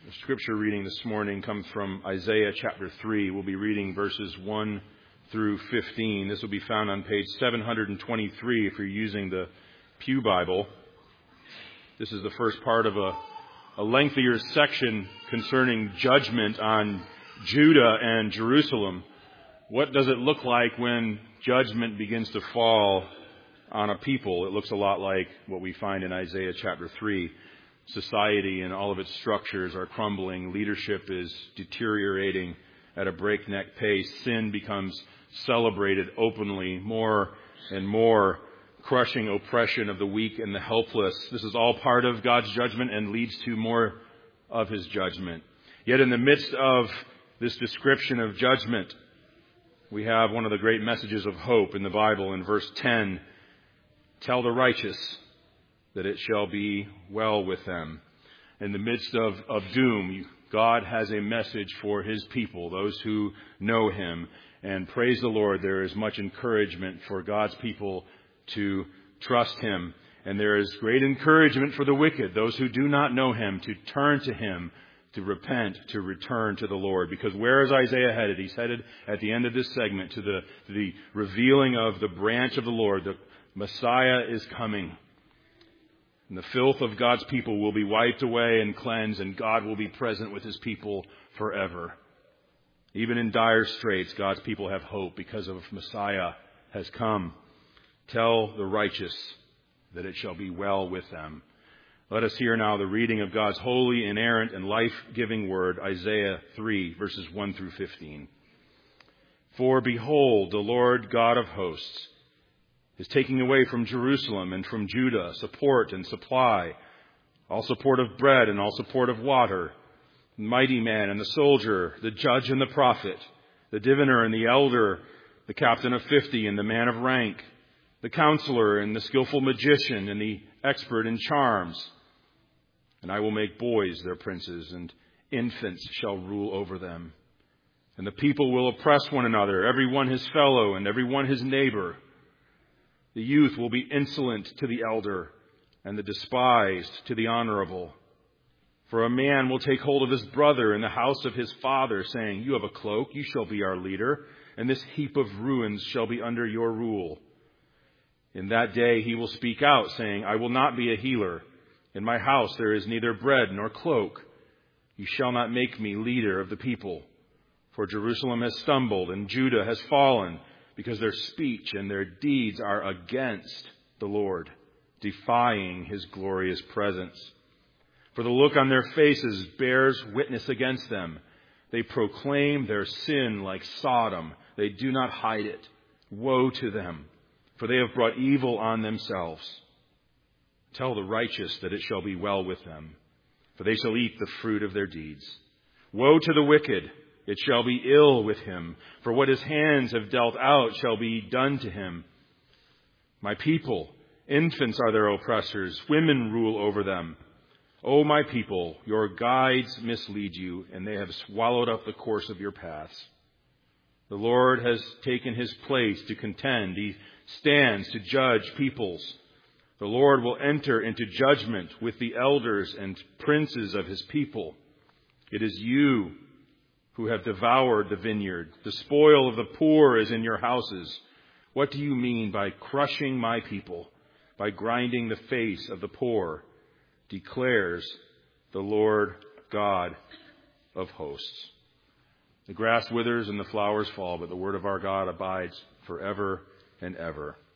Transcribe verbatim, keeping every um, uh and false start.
The scripture reading this morning comes from Isaiah chapter three. We'll be reading verses one through fifteen. This will be found on page seven hundred twenty-three if you're using the Pew Bible. This is the first part of a, a lengthier section concerning judgment on Judah and Jerusalem. What does it look like when judgment begins to fall on a people? It looks a lot like what we find in Isaiah chapter three. Society and all of its structures are crumbling. Leadership is deteriorating at a breakneck pace. Sin becomes celebrated openly more and more, crushing oppression of the weak and the helpless. This is all part of God's judgment and leads to more of His judgment. Yet in the midst of this description of judgment, we have one of the great messages of hope in the Bible in verse ten. Tell the righteous that it shall be well with them. In the midst of, of doom, God has a message for His people, those who know Him. And praise the Lord, there is much encouragement for God's people to trust Him. And there is great encouragement for the wicked, those who do not know Him, to turn to Him, to repent, to return to the Lord. Because where is Isaiah headed? He's headed at the end of this segment to the, to the revealing of the branch of the Lord. The Messiah is coming. And the filth of God's people will be wiped away and cleansed, and God will be present with His people forever. Even in dire straits, God's people have hope because of Messiah has come. Tell the righteous that it shall be well with them. Let us hear now the reading of God's holy, inerrant, and life-giving word, Isaiah three, verses one through fifteen. For behold, the Lord God of hosts is taking away from Jerusalem and from Judah support and supply, all support of bread and all support of water, the mighty man and the soldier, the judge and the prophet, the diviner and the elder, the captain of fifty and the man of rank, the counselor and the skillful magician and the expert in charms. And I will make boys their princes, and infants shall rule over them. And the people will oppress one another, every one his fellow and every one his neighbor. The youth will be insolent to the elder, and the despised to the honorable. For a man will take hold of his brother in the house of his father, saying, You have a cloak, you shall be our leader, and this heap of ruins shall be under your rule. In that day he will speak out, saying, I will not be a healer. In my house there is neither bread nor cloak. You shall not make me leader of the people. For Jerusalem has stumbled, and Judah has fallen, because their speech and their deeds are against the Lord, defying His glorious presence. For the look on their faces bears witness against them. They proclaim their sin like Sodom. They do not hide it. Woe to them, for they have brought evil on themselves. Tell the righteous that it shall be well with them, for they shall eat the fruit of their deeds. Woe to the wicked! It shall be ill with him, for what his hands have dealt out shall be done to him. My people, infants are their oppressors, women rule over them. O my people, your guides mislead you, and they have swallowed up the course of your paths. The Lord has taken His place to contend. He stands to judge peoples. The Lord will enter into judgment with the elders and princes of His people. It is you who have devoured the vineyard. The spoil of the poor is in your houses. What do you mean by crushing my people, by grinding the face of the poor, declares the Lord God of hosts. The grass withers and the flowers fall, but the word of our God abides forever and ever.